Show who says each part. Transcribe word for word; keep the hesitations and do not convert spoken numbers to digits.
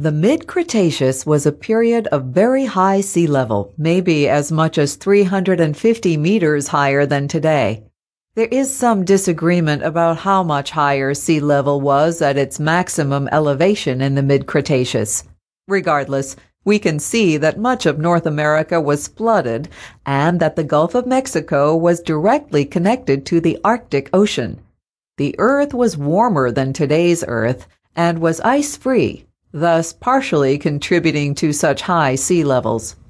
Speaker 1: The mid-Cretaceous was a period of very high sea level, maybe as much as three hundred fifty meters higher than today. There is some disagreement about how much higher sea level was at its maximum elevation in the mid-Cretaceous. Regardless, we can see that much of North America was flooded and that the Gulf of Mexico was directly connected to the Arctic Ocean. The Earth was warmer than today's Earth and was ice-free, thus partially contributing to such high sea levels.